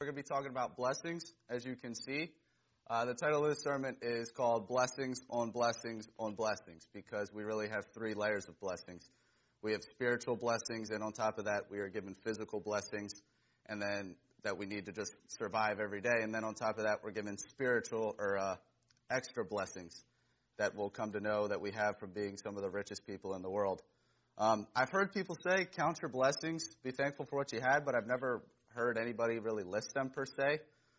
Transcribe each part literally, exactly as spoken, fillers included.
We're going to be talking about blessings, as you can see. Uh, the title of this sermon is called Blessings on Blessings on Blessings, because we really have three layers of blessings. We have spiritual blessings, and on top of that, we are given physical blessings, and then that we need to just survive every day. And then on top of that, we're given spiritual or uh, extra blessings that we'll come to know that we have from being some of the richest people in the world. Um, I've heard people say, count your blessings, be thankful for what you had, but I've never heard anybody really list them per se,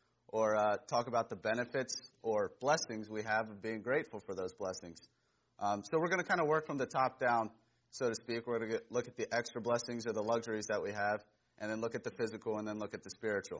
or uh, talk about the benefits or blessings we have of being grateful for those blessings. Um, so we're going to kind of work from the top down, so to speak. We're going to look at the extra blessings or the luxuries that we have, and then look at the physical, and then look at the spiritual.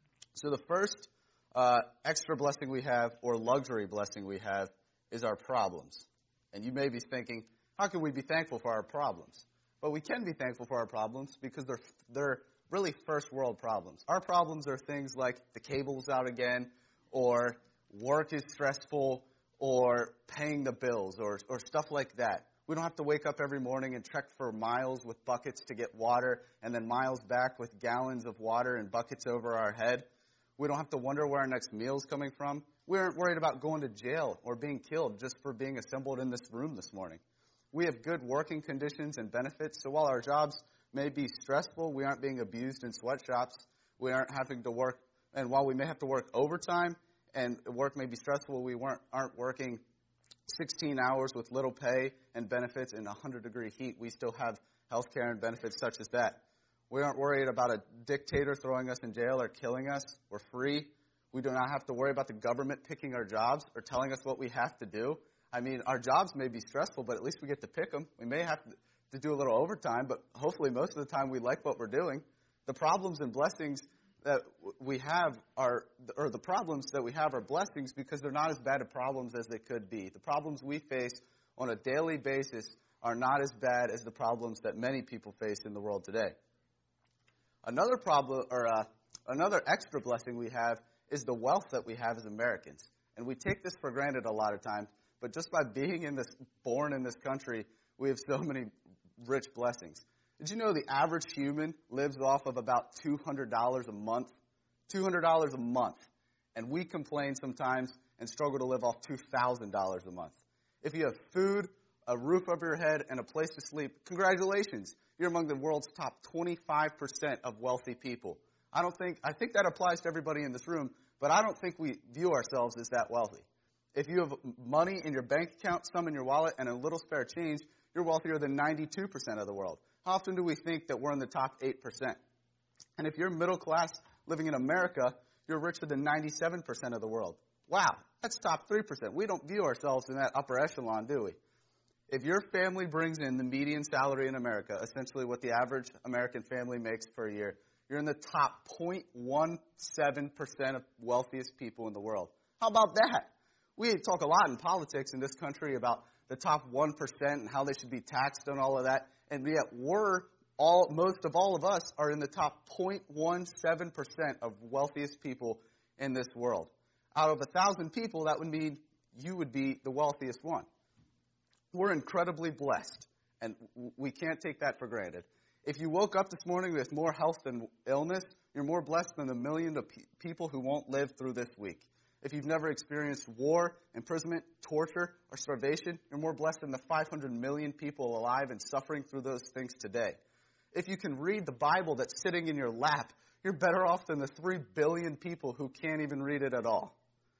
So the first uh, extra blessing we have, or luxury blessing we have, is our problems. And you may be thinking, how can we be thankful for our problems? But we can be thankful for our problems because they're they're really first world problems. Our problems are things like the cable's out again, or work is stressful, or paying the bills, or or stuff like that. We don't have to wake up every morning and trek for miles with buckets to get water, and then miles back with gallons of water and buckets over our head. We don't have to wonder where our next meal's coming from. We aren't worried about going to jail or being killed just for being assembled in this room this morning. We have good working conditions and benefits, so while our jobs may be stressful, we aren't being abused in sweatshops. We aren't having to work, and while we may have to work overtime and work may be stressful, we weren't, aren't working sixteen hours with little pay and benefits in one hundred degree heat. We still have health care and benefits such as that. We aren't worried about a dictator throwing us in jail or killing us. We're free. We do not have to worry about the government picking our jobs or telling us what we have to do. I mean, our jobs may be stressful, but at least we get to pick them. We may have to, to do a little overtime, but hopefully most of the time we like what we're doing. The problems and blessings that we have are, or the problems that we have are blessings because they're not as bad of problems as they could be. The problems we face on a daily basis are not as bad as the problems that many people face in the world today. Another problem, or uh, another extra blessing we have is the wealth that we have as Americans. And we take this for granted a lot of times, but just by being in this, born in this country, we have so many rich blessings. Did you know the average human lives off of about two hundred dollars a month? two hundred dollars a month. And we complain sometimes and struggle to live off two thousand dollars a month. If you have food, a roof over your head, and a place to sleep, congratulations. You're among the world's top twenty-five percent of wealthy people. I don't think, I think that applies to everybody in this room, but I don't think we view ourselves as that wealthy. If you have money in your bank account, some in your wallet, and a little spare change, you're wealthier than ninety-two percent of the world. How often do we think that we're in the top eight percent? And if you're middle class living in America, you're richer than ninety-seven percent of the world. Wow, that's top three percent. We don't view ourselves in that upper echelon, do we? If your family brings in the median salary in America, essentially what the average American family makes per year, you're in the top zero point one seven percent of wealthiest people in the world. How about that? We talk a lot in politics in this country about the top one percent and how they should be taxed and all of that, and yet we're all, most of all of us are in the top zero point one seven percent of wealthiest people in this world. Out of a thousand people, that would mean you would be the wealthiest one. We're incredibly blessed, and we can't take that for granted. If you woke up this morning with more health than illness, you're more blessed than the million of pe- people who won't live through this week. If you've never experienced war, imprisonment, torture, or starvation, you're more blessed than the five hundred million people alive and suffering through those things today. If you can read the Bible that's sitting in your lap, you're better off than the three billion people who can't even read it at all.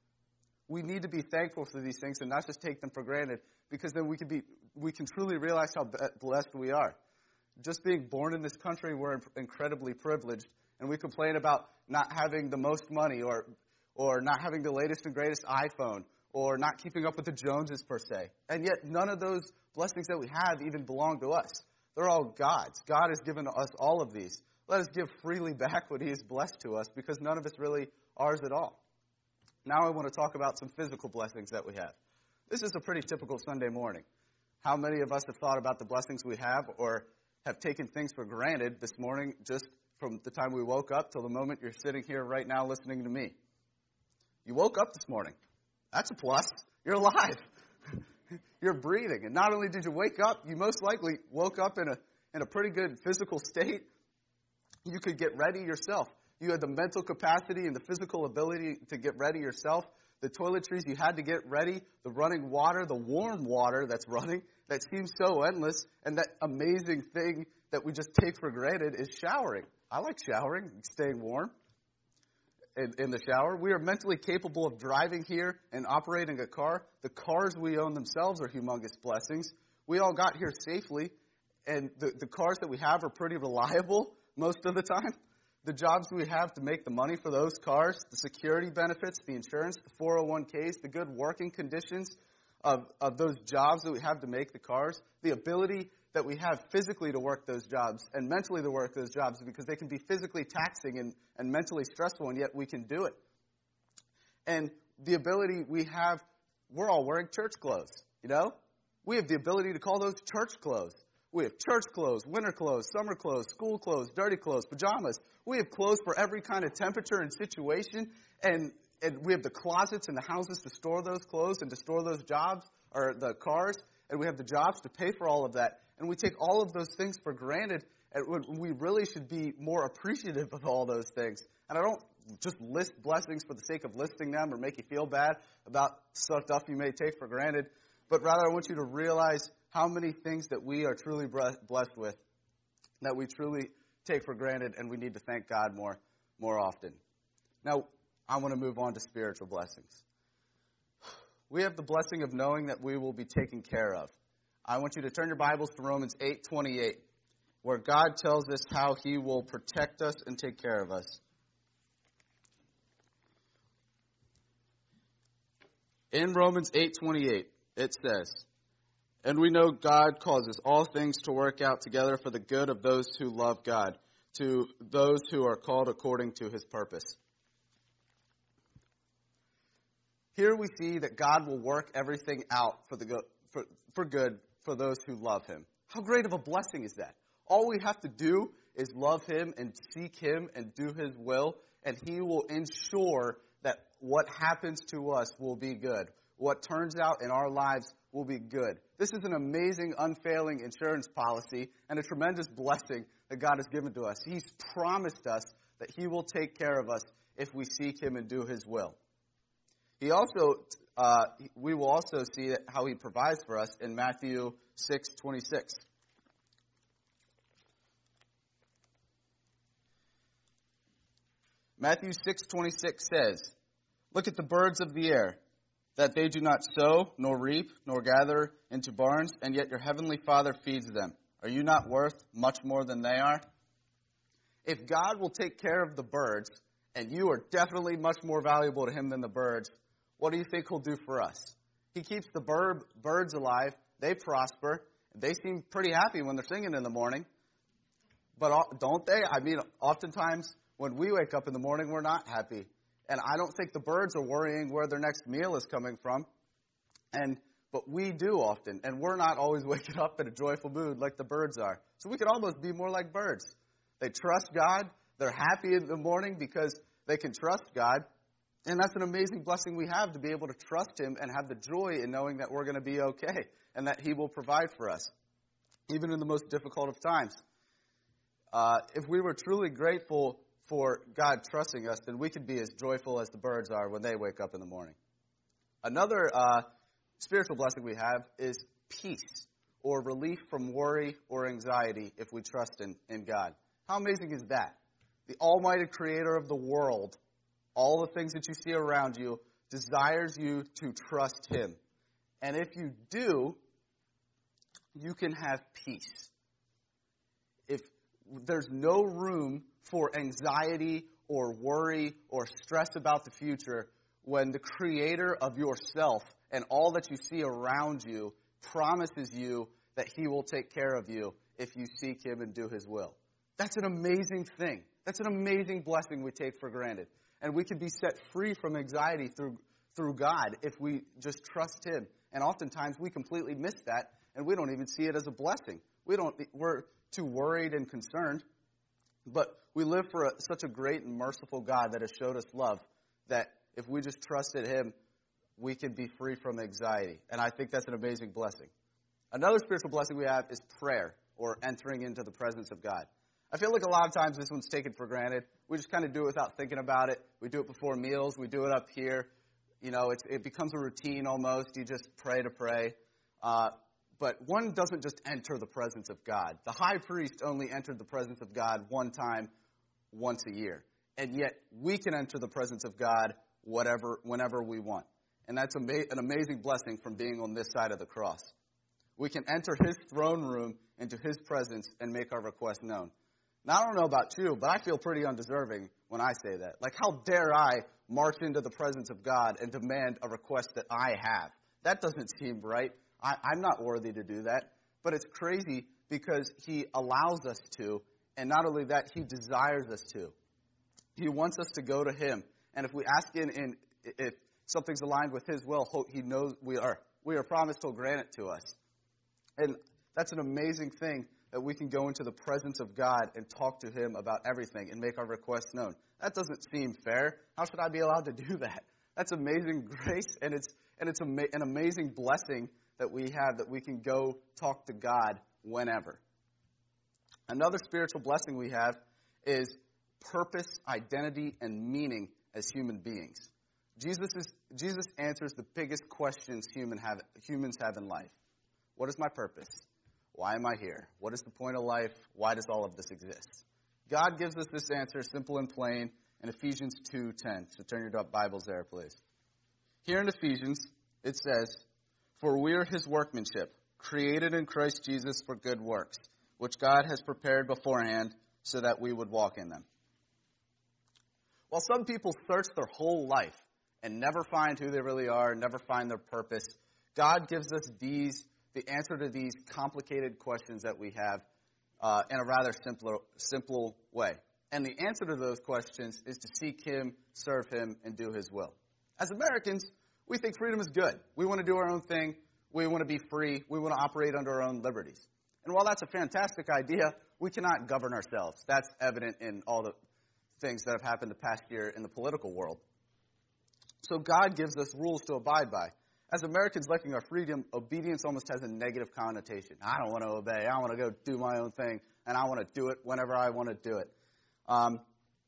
We need to be thankful for these things and not just take them for granted, because then we can be, we can truly realize how blessed we are. Just being born in this country, we're incredibly privileged, and we complain about not having the most money, or or not having the latest and greatest iPhone, or not keeping up with the Joneses per se. And yet none of those blessings that we have even belong to us. They're all God's. God has given us all of these. Let us give freely back what he has blessed to us, because none of it's really ours at all. Now I want to talk about some physical blessings that we have. This is a pretty typical Sunday morning. How many of us have thought about the blessings we have, or have taken things for granted this morning, just from the time we woke up till the moment you're sitting here right now listening to me? You woke up this morning. That's a plus. You're alive. You're breathing. And not only did you wake up, you most likely woke up in a in a pretty good physical state. You could get ready yourself. You had the mental capacity and the physical ability to get ready yourself. The toiletries you had to get ready, the running water, the warm water that's running, that seems so endless. And that amazing thing that we just take for granted is showering. I like showering, staying warm in, in the shower. We are mentally capable of driving here and operating a car. The cars we own themselves are humongous blessings. We all got here safely, and the, the cars that we have are pretty reliable most of the time. The jobs we have to make the money for those cars, the security benefits, the insurance, the four oh one k's, the good working conditions of, of those jobs that we have to make the cars, the ability that we have physically to work those jobs and mentally to work those jobs because they can be physically taxing and, and mentally stressful, and yet we can do it. And the ability we have, we're all wearing church clothes, you know? We have the ability to call those church clothes. We have church clothes, winter clothes, summer clothes, school clothes, dirty clothes, pajamas. We have clothes for every kind of temperature and situation, and, and we have the closets in the houses to store those clothes and to store those jobs or the cars, and we have the jobs to pay for all of that. And we take all of those things for granted, and we really should be more appreciative of all those things. And I don't just list blessings for the sake of listing them or make you feel bad about stuff you may take for granted, but rather I want you to realize how many things that we are truly blessed with, that we truly take for granted, and we need to thank God more, more often. Now, I want to move on to spiritual blessings. We have the blessing of knowing that we will be taken care of. I want you to turn your Bibles to Romans eight twenty-eight, where God tells us how He will protect us and take care of us. In Romans eight twenty-eight, it says, "And we know God causes all things to work out together for the good of those who love God, to those who are called according to His purpose." Here we see that God will work everything out for the good, for, for good for those who love Him. How great of a blessing is that? All we have to do is love Him and seek Him and do His will, and He will ensure that what happens to us will be good. What turns out in our lives will be good. This is an amazing, unfailing insurance policy and a tremendous blessing that God has given to us. He's promised us that He will take care of us if we seek Him and do His will. He also, uh, we will also see how He provides for us in Matthew six twenty-six. Matthew six twenty-six says, "Look at the birds of the air, that they do not sow, nor reap, nor gather into barns, and yet your heavenly Father feeds them. Are you not worth much more than they are?" If God will take care of the birds, and you are definitely much more valuable to Him than the birds, what do you think He'll do for us? He keeps the bird, birds alive. They prosper. They seem pretty happy when they're singing in the morning. But don't they? I mean, oftentimes when we wake up in the morning, we're not happy. And I don't think the birds are worrying where their next meal is coming from. And but we do often. And we're not always waking up in a joyful mood like the birds are. So we could almost be more like birds. They trust God. They're happy in the morning because they can trust God. And that's an amazing blessing we have, to be able to trust Him and have the joy in knowing that we're going to be okay and that He will provide for us, even in the most difficult of times. Uh, if we were truly grateful for God trusting us, then we could be as joyful as the birds are when they wake up in the morning. Another uh, spiritual blessing we have is peace, or relief from worry or anxiety if we trust in, in God. How amazing is that? The almighty creator of the world, all the things that you see around you, desires you to trust Him. And if you do, you can have peace. If there's no room for anxiety or worry or stress about the future when the creator of yourself and all that you see around you promises you that He will take care of you if you seek Him and do His will. That's an amazing thing. That's an amazing blessing we take for granted. And we can be set free from anxiety through through God if we just trust Him. And oftentimes we completely miss that, and we don't even see it as a blessing. We don't. We're too worried and concerned. But we live for a, such a great and merciful God that has showed us love, that if we just trusted Him, we can be free from anxiety. And I think that's an amazing blessing. Another spiritual blessing we have is prayer, or entering into the presence of God. I feel like a lot of times this one's taken for granted. We just kind of do it without thinking about it. We do it before meals. We do it up here. You know, it's, it becomes a routine almost. You just pray to pray. Uh, but one doesn't just enter the presence of God. The high priest only entered the presence of God one time, once a year. And yet we can enter the presence of God whatever, whenever we want. And that's ama- an amazing blessing from being on this side of the cross. We can enter his throne room into his presence and make our request known. Now, I don't know about you, but I feel pretty undeserving when I say that. Like, how dare I march into the presence of God and demand a request that I have? That doesn't seem right. I, I'm not worthy to do that. But it's crazy because he allows us to, and not only that, he desires us to. He wants us to go to him. And if we ask in, in if something's aligned with his will, he knows we are. We are promised he'll grant it to us. And that's an amazing thing, that we can go into the presence of God and talk to him about everything and make our requests known. That doesn't seem fair. How should I be allowed to do that? That's amazing grace, and it's and it's ama- an amazing blessing that we have, that we can go talk to God whenever. Another spiritual blessing we have is purpose, identity, and meaning as human beings. Jesus is Jesus answers the biggest questions human have, humans have in life. What is my purpose? Why am I here? What is the point of life? Why does all of this exist? God gives us this answer, simple and plain, in Ephesians two ten. So turn your Bibles there, please. Here in Ephesians, it says, "For we are his workmanship, created in Christ Jesus for good works, which God has prepared beforehand so that we would walk in them." While some people search their whole life and never find who they really are, never find their purpose, God gives us these the answer to these complicated questions that we have uh, in a rather simpler, simple way. And the answer to those questions is to seek him, serve him, and do his will. As Americans, we think freedom is good. We want to do our own thing. We want to be free. We want to operate under our own liberties. And while that's a fantastic idea, we cannot govern ourselves. That's evident in all the things that have happened the past year in the political world. So God gives us rules to abide by. As Americans liking our freedom, obedience almost has a negative connotation. I don't want to obey. I want to go do my own thing, and I want to do it whenever I want to do it. Um,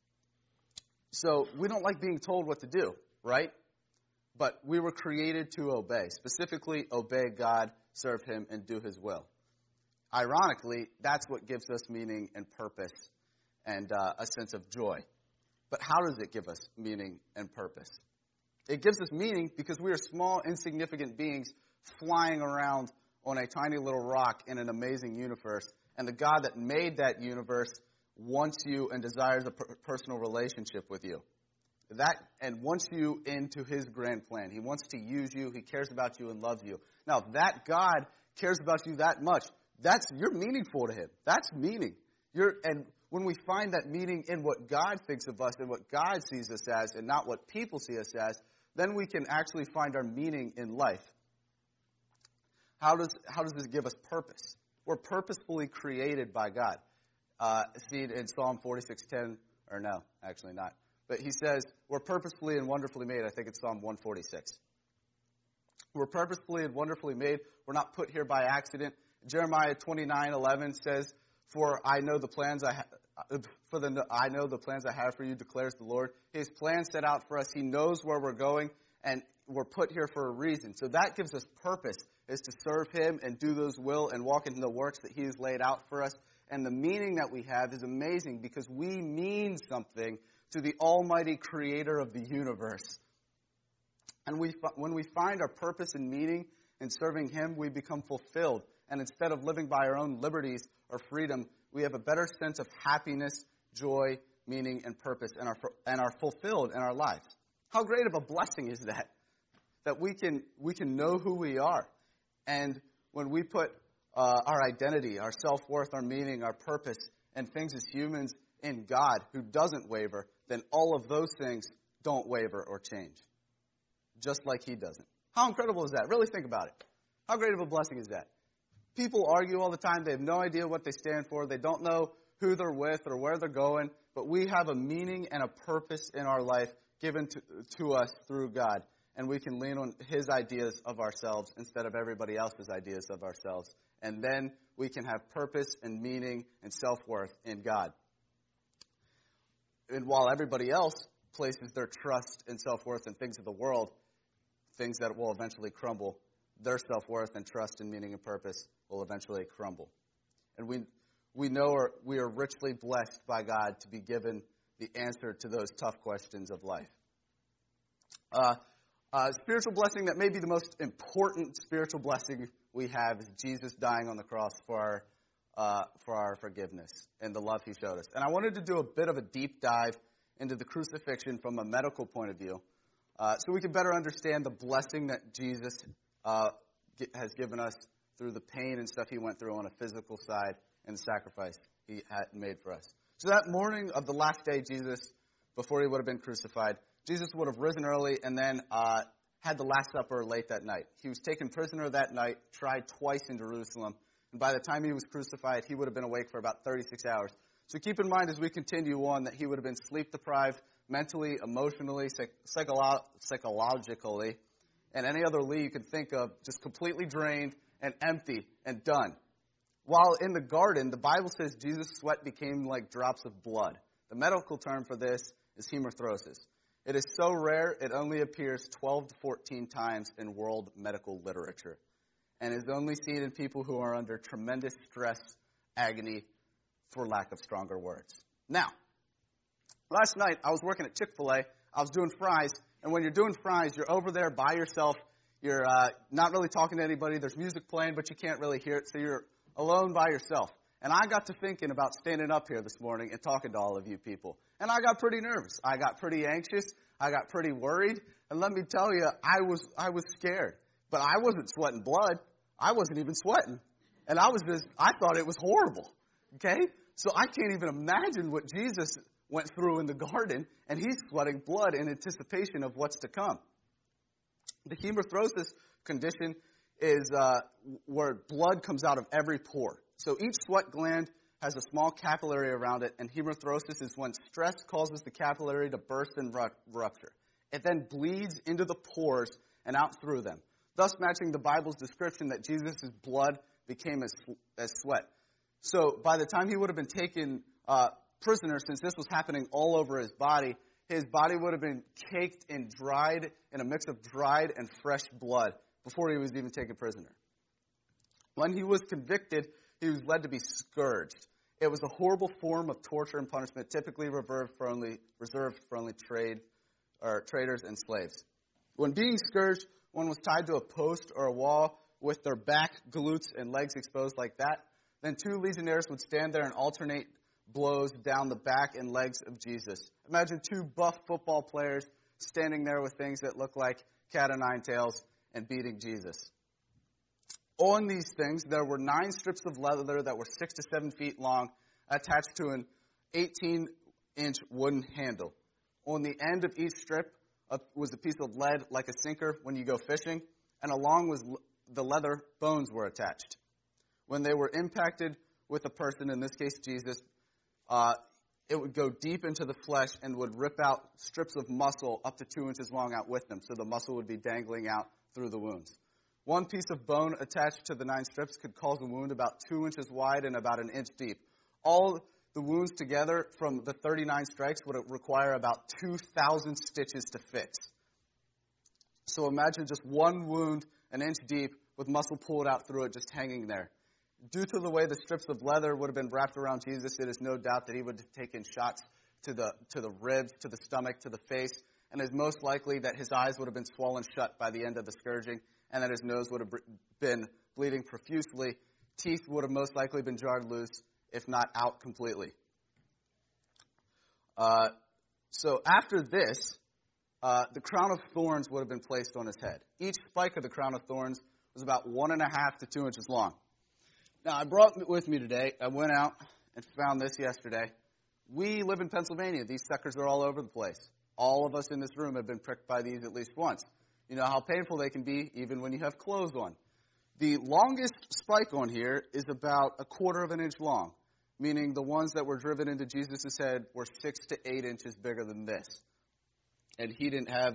so we don't like being told what to do, right? But we were created to obey, specifically obey God, serve him, and do his will. Ironically, that's what gives us meaning and purpose and uh, a sense of joy. But how does it give us meaning and purpose? It gives us meaning because we are small, insignificant beings flying around on a tiny little rock in an amazing universe. And the God that made that universe wants you and desires a per- personal relationship with you. That and wants you into his grand plan. He wants to use you. He cares about you and loves you. Now, if that God cares about you that much, that's you're meaningful to him. That's meaning. You're and when we find that meaning in what God thinks of us and what God sees us as and not what people see us as, then we can actually find our meaning in life. How does how does this give us purpose? We're purposefully created by God. Uh, see it in Psalm forty-six ten, or no, actually not. But he says, we're purposefully and wonderfully made. I think it's Psalm one forty-six. We're purposefully and wonderfully made. We're not put here by accident. Jeremiah twenty-nine eleven says, For I know the plans I ha- for the I know the plans I have for you, declares the Lord. His plans set out for us. He knows where we're going, and we're put here for a reason. So that gives us purpose, is to serve him and do those will and walk into the works that he has laid out for us. And the meaning that we have is amazing because we mean something to the almighty creator of the universe. And we, when we find our purpose and meaning in serving him, we become fulfilled. And instead of living by our own liberties or freedom, we have a better sense of happiness, joy, meaning, and purpose, and are, and are fulfilled in our lives. How great of a blessing is that? That we can we can know who we are. And when we put uh, our identity, our self-worth, our meaning, our purpose, and things as humans in God, who doesn't waver, then all of those things don't waver or change. Just like he doesn't. How incredible is that? Really think about it. How great of a blessing is that? People argue all the time. They have no idea what they stand for. They don't know who they're with or where they're going. But we have a meaning and a purpose in our life given to, to us through God. and we can lean on his ideas of ourselves instead of everybody else's ideas of ourselves. And then we can have purpose and meaning and self-worth in God. And while everybody else places their trust and self-worth in things of the world, things that will eventually crumble, their self-worth and trust and meaning and purpose will eventually crumble. And we we know our, we are richly blessed by God to be given the answer to those tough questions of life. Uh, uh, spiritual blessing that may be the most important spiritual blessing we have is Jesus dying on the cross for our, uh, for our forgiveness and the love he showed us. And I wanted to do a bit of a deep dive into the crucifixion from a medical point of view, uh, so we can better understand the blessing that Jesus uh, has given us through the pain and stuff he went through on a physical side and the sacrifice he had made for us. So that morning of the last day, Jesus, before he would have been crucified, Jesus would have risen early and then uh, had the Last Supper late that night. He was taken prisoner that night, tried twice in Jerusalem, and by the time he was crucified, he would have been awake for about thirty-six hours. So keep in mind as we continue on that he would have been sleep-deprived mentally, emotionally, psych- psycholo- psychologically, and any other Lee you can think of, just completely drained and empty and done. While in the garden, the Bible says Jesus' sweat became like drops of blood. The medical term for this is hemathroses. It is so rare, it only appears twelve to fourteen times in world medical literature, and is only seen in people who are under tremendous stress, agony, for lack of stronger words. Now, last night I was working at Chick-fil-A. I was doing fries, and when you're doing fries, you're over there by yourself. You're uh, not really talking to anybody. There's music playing, but you can't really hear it, so you're alone by yourself. And I got to thinking about standing up here this morning and talking to all of you people. And I got pretty nervous. I got pretty anxious. I got pretty worried. And let me tell you, I was I was scared. But I wasn't sweating blood. I wasn't even sweating. And I was just, I thought it was horrible. Okay? So I can't even imagine what Jesus went through in the garden, and he's sweating blood in anticipation of what's to come. The hemathroses condition is uh, where blood comes out of every pore. So each sweat gland has a small capillary around it, and hemathroses is when stress causes the capillary to burst and ru- rupture. It then bleeds into the pores and out through them, thus matching the Bible's description that Jesus' blood became as, as sweat. So by the time he would have been taken uh, prisoner, since this was happening all over his body, his body would have been caked in dried, in a mix of dried and fresh blood before he was even taken prisoner. When he was convicted, he was led to be scourged. It was a horrible form of torture and punishment, typically reserved for only, reserved for only trade or traders and slaves. When being scourged, one was tied to a post or a wall with their back, glutes, and legs exposed like that. Then two legionnaires would stand there and alternate blows down the back and legs of Jesus. Imagine two buff football players standing there with things that look like cat o' nine tails and beating Jesus. On these things, there were nine strips of leather that were six to seven feet long, attached to an eighteen-inch wooden handle. On the end of each strip uh, was a piece of lead like a sinker when you go fishing, and along with the leather, bones were attached. When they were impacted with a person, in this case Jesus, uh, it would go deep into the flesh and would rip out strips of muscle up to two inches long out with them, so the muscle would be dangling out through the wounds. One piece of bone attached to the nine strips could cause a wound about two inches wide and about an inch deep. All the wounds together from the thirty-nine strikes would require about two thousand stitches to fix. So imagine just one wound an inch deep with muscle pulled out through it just hanging there. Due to the way the strips of leather would have been wrapped around Jesus, it is no doubt that he would have taken shots to the to the ribs, to the stomach, to the face, and it is most likely that his eyes would have been swollen shut by the end of the scourging, and that his nose would have been bleeding profusely. Teeth would have most likely been jarred loose, if not out completely. Uh, so after this, uh, the crown of thorns would have been placed on his head. Each spike of the crown of thorns was about one and a half to two inches long. Now, I brought it with me today. I went out and found this yesterday. We live in Pennsylvania. These suckers are all over the place. All of us in this room have been pricked by these at least once. You know how painful they can be even when you have clothes on. The longest spike on here is about a quarter of an inch long, meaning the ones that were driven into Jesus' head were six to eight inches bigger than this. And he didn't have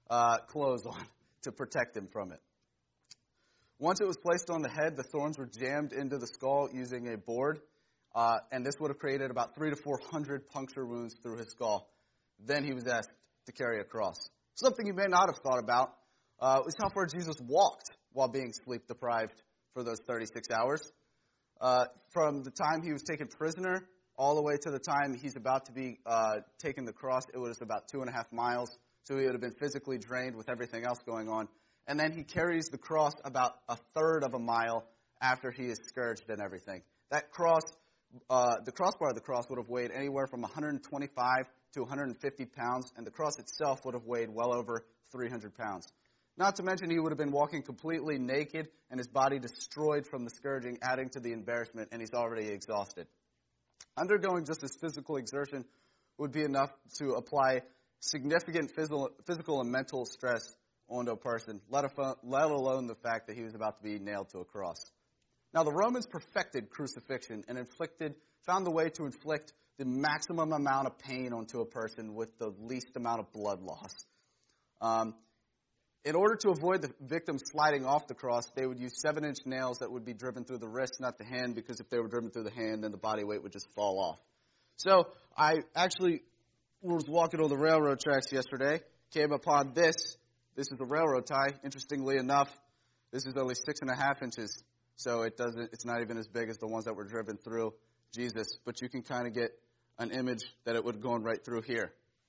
uh, clothes on to protect him from it. Once it was placed on the head, the thorns were jammed into the skull using a board, uh, and this would have created about three to four hundred puncture wounds through his skull. Then he was asked to carry a cross. Something you may not have thought about uh, was how far Jesus walked while being sleep deprived for those thirty-six hours. Uh, from the time he was taken prisoner all the way to the time he's about to be uh, taken the cross, it was about two and a half miles. So he would have been physically drained with everything else going on. And then he carries the cross about a third of a mile after he is scourged and everything. That cross, uh, the crossbar of the cross would have weighed anywhere from one hundred twenty-five to one hundred fifty pounds, and the cross itself would have weighed well over three hundred pounds. Not to mention he would have been walking completely naked and his body destroyed from the scourging, adding to the embarrassment, and he's already exhausted. Undergoing just this physical exertion would be enough to apply significant physical, physical and mental stress onto a person, let, a, let alone the fact that he was about to be nailed to a cross. Now, the Romans perfected crucifixion and inflicted, found the way to inflict the maximum amount of pain onto a person with the least amount of blood loss. Um, in order to avoid the victim sliding off the cross, they would use seven-inch nails that would be driven through the wrist, not the hand, because if they were driven through the hand, then the body weight would just fall off. So I actually was walking on the railroad tracks yesterday, came upon this. This is the railroad tie. Interestingly enough, this is only six and a half inches, so it doesn't. It's not even as big as the ones that were driven through Jesus. But you can kind of get an image that it would go right through here.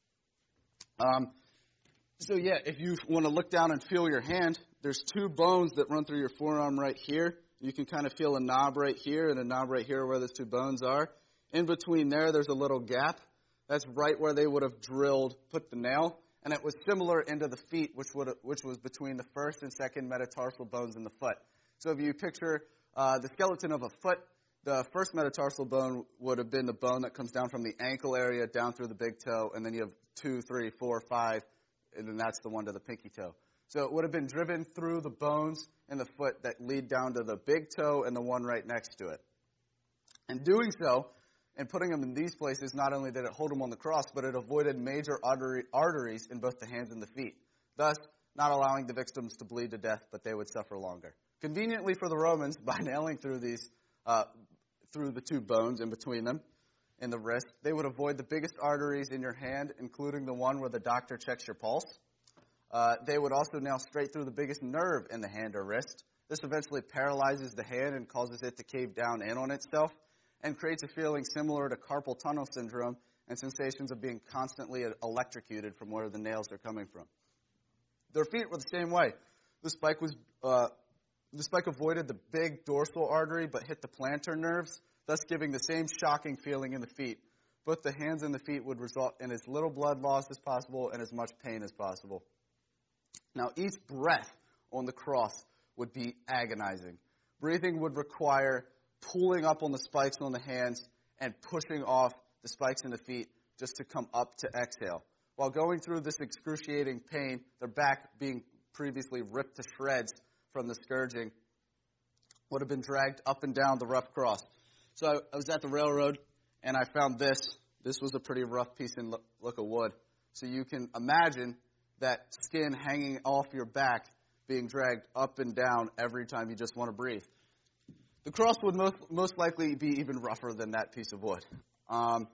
Um, so yeah, if you want to look down and feel your hand, there's two bones that run through your forearm right here. You can kind of feel a knob right here and a knob right here where those two bones are. In between there, there's a little gap. That's right where they would have drilled, put the nail. And it was similar into the feet, which would which was between the first and second metatarsal bones in the foot. So if you picture uh, the skeleton of a foot, the first metatarsal bone would have been the bone that comes down from the ankle area down through the big toe, and then you have two, three, four, five, and then that's the one to the pinky toe. So it would have been driven through the bones in the foot that lead down to the big toe and the one right next to it. And doing so, and putting them in these places, not only did it hold them on the cross, but it avoided major artery, arteries in both the hands and the feet, thus not allowing the victims to bleed to death, but they would suffer longer. Conveniently for the Romans, by nailing through these, uh, through the two bones in between them, in the wrist, they would avoid the biggest arteries in your hand, including the one where the doctor checks your pulse. Uh, they would also nail straight through the biggest nerve in the hand or wrist. This eventually paralyzes the hand and causes it to cave down in on itself, and creates a feeling similar to carpal tunnel syndrome and sensations of being constantly electrocuted from where the nails are coming from. Their feet were the same way. The spike was uh, the spike avoided the big dorsal artery but hit the plantar nerves, thus giving the same shocking feeling in the feet. Both the hands and the feet would result in as little blood loss as possible and as much pain as possible. Now, each breath on the cross would be agonizing. Breathing would require pulling up on the spikes on the hands and pushing off the spikes in the feet just to come up to exhale. While going through this excruciating pain, their back being previously ripped to shreds from the scourging would have been dragged up and down the rough cross. So I, I was at the railroad and I found this. This was a pretty rough piece in look, look of wood. So you can imagine that skin hanging off your back being dragged up and down every time you just want to breathe. The cross would most, most likely be even rougher than that piece of wood. Um,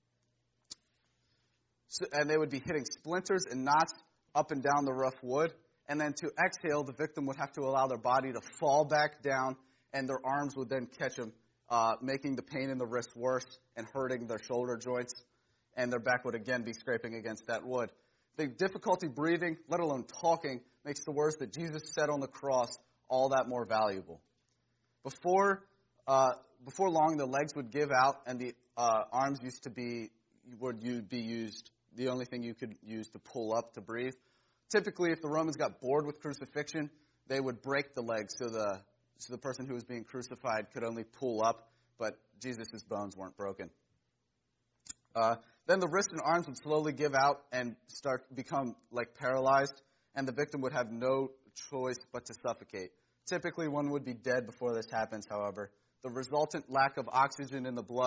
so, and they would be hitting splinters and knots up and down the rough wood. And then to exhale, the victim would have to allow their body to fall back down, and their arms would then catch them, uh, making the pain in the wrist worse and hurting their shoulder joints. And their back would again be scraping against that wood. The difficulty breathing, let alone talking, makes the words that Jesus said on the cross all that more valuable. Before uh, before long, the legs would give out, and the uh, arms used to be would you be used. The only thing you could use to pull up to breathe. Typically, if the Romans got bored with crucifixion, they would break the legs so the so the person who was being crucified could only pull up, but Jesus' bones weren't broken. Uh, then the wrists and arms would slowly give out and start become like paralyzed, and the victim would have no choice but to suffocate. Typically, one would be dead before this happens, however. The resultant lack of oxygen in the blood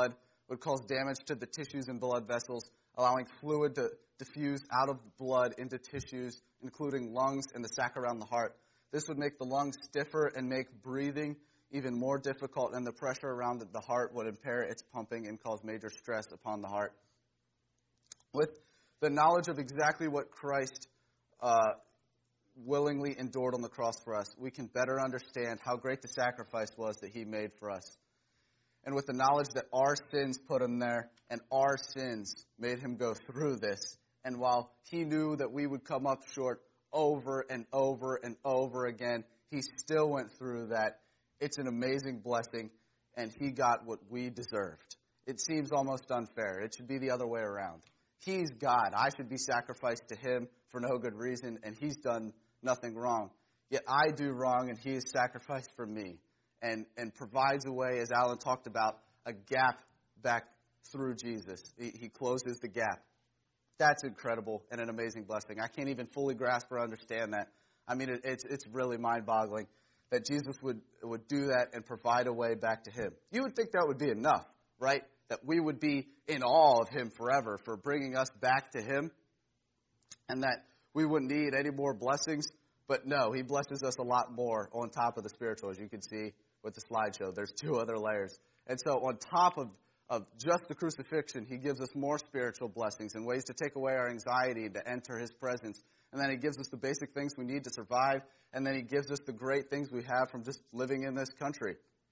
would cause damage to the tissues and blood vessels, allowing fluid to diffuse out of the blood into tissues, including lungs and the sac around the heart. This would make the lungs stiffer and make breathing even more difficult, and the pressure around the heart would impair its pumping and cause major stress upon the heart. With the knowledge of exactly what Christ uh, willingly endured on the cross for us, we can better understand how great the sacrifice was that he made for us. And with the knowledge that our sins put him there and our sins made him go through this, and while he knew that we would come up short over and over and over again, he still went through that. It's an amazing blessing, and he got what we deserved. It seems almost unfair. It should be the other way around. He's God. I should be sacrificed to him for no good reason, and he's done nothing wrong. Yet I do wrong, and he is sacrificed for me, and, and provides a way, as Alan talked about, a gap back through Jesus. He, he closes the gap. That's incredible and an amazing blessing. I can't even fully grasp or understand that. I mean, it, it's it's really mind-boggling that Jesus would, would do that and provide a way back to him. You would think that would be enough, right? That we would be in awe of him forever for bringing us back to him, and that we wouldn't need any more blessings. But no, he blesses us a lot more on top of the spiritual, as you can see with the slideshow. There's two other layers. And so on top of, of just the crucifixion, he gives us more spiritual blessings and ways to take away our anxiety and to enter his presence. And then he gives us the basic things we need to survive. And then he gives us the great things we have from just living in this country.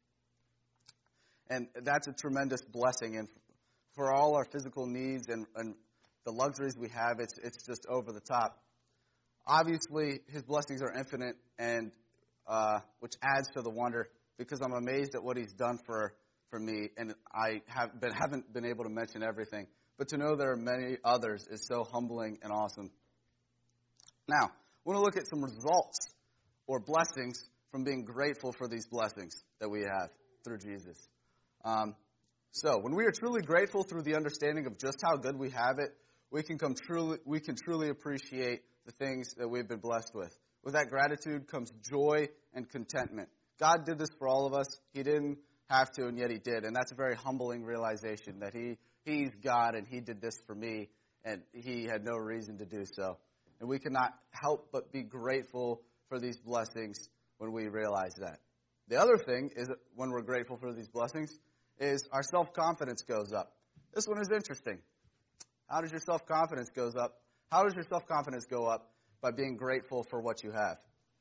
And that's a tremendous blessing. And for all our physical needs and, and the luxuries we have, it's it's just over the top. Obviously, his blessings are infinite, and uh, which adds to the wonder, because I'm amazed at what he's done for, for me, and I have been, haven't been able to mention everything. But to know there are many others is so humbling and awesome. Now, I want to look at some results or blessings from being grateful for these blessings that we have through Jesus. Um, so, when we are truly grateful through the understanding of just how good we have it, we can come truly we can truly appreciate the things that we've been blessed with. With that gratitude comes joy and contentment. God did this for all of us. He didn't have to, and yet he did. And that's a very humbling realization that he he's God and he did this for me, and he had no reason to do so. And we cannot help but be grateful for these blessings when we realize that. The other thing is that when we're grateful for these blessings is our self-confidence goes up. This one is interesting. How does your self-confidence goes up? How does your self-confidence go up? By being grateful for what you have.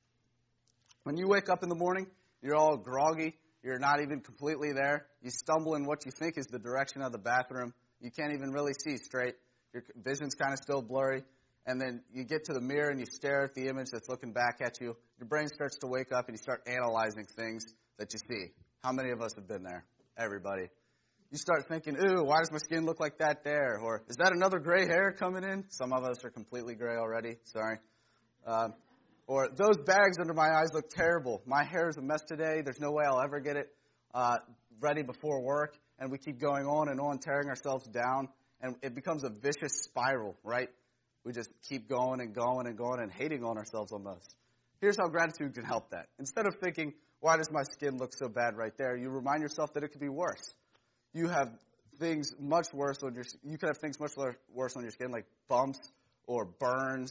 When you wake up in the morning, you're all groggy. You're not even completely there. You stumble in what you think is the direction of the bathroom. You can't even really see straight. Your vision's kind of still blurry. And then you get to the mirror and you stare at the image that's looking back at you. Your brain starts to wake up and you start analyzing things that you see. How many of us have been there? Everybody. You start thinking, ooh, why does my skin look like that there? Or is that another gray hair coming in? Some of us are completely gray already. Sorry. Um, or those bags under my eyes look terrible. My hair is a mess today. There's no way I'll ever get it uh, ready before work. And we keep going on and on, tearing ourselves down. And it becomes a vicious spiral, right? We just keep going and going and going and hating on ourselves almost. Here's how gratitude can help that. Instead of thinking, why does my skin look so bad right there? You remind yourself that it could be worse. You have things much worse on your you could have things much worse on your skin, like bumps or burns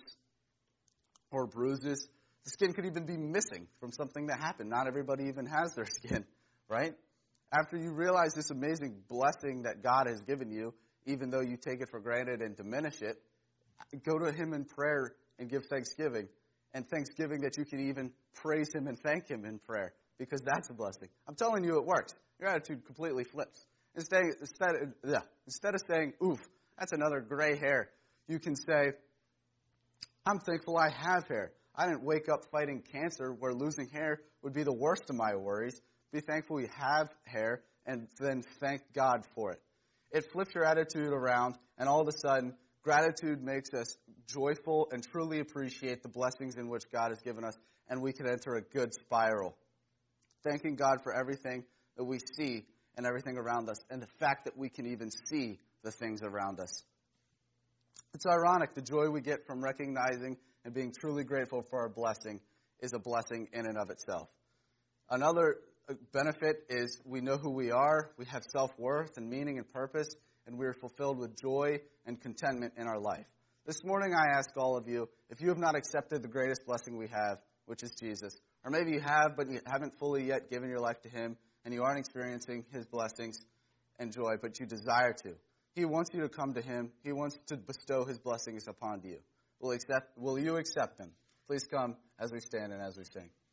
or bruises. The skin could even be missing from something that happened. Not everybody even has their skin, right? After you realize this amazing blessing that God has given you, even though you take it for granted and diminish it, go to him in prayer and give thanksgiving. And thanksgiving that you can even praise him and thank him in prayer, because that's a blessing. I'm telling you, it works. Your attitude completely flips. Instead, instead, yeah, instead of saying, oof, that's another gray hair, you can say, I'm thankful I have hair. I didn't wake up fighting cancer where losing hair would be the worst of my worries. Be thankful you have hair, and then thank God for it. It flips your attitude around, and all of a sudden, gratitude makes us joyful and truly appreciate the blessings in which God has given us, and we can enter a good spiral. Thanking God for everything that we see and everything around us, and the fact that we can even see the things around us. It's ironic, the joy we get from recognizing and being truly grateful for our blessing is a blessing in and of itself. Another benefit is we know who we are, we have self-worth and meaning and purpose, and we are fulfilled with joy and contentment in our life. This morning I ask all of you, if you have not accepted the greatest blessing we have, which is Jesus, or maybe you have, but you haven't fully yet given your life to him, and you aren't experiencing his blessings and joy, but you desire to. He wants you to come to him. He wants to bestow his blessings upon you. Will, accept, will you accept them? Please come as we stand and as we sing.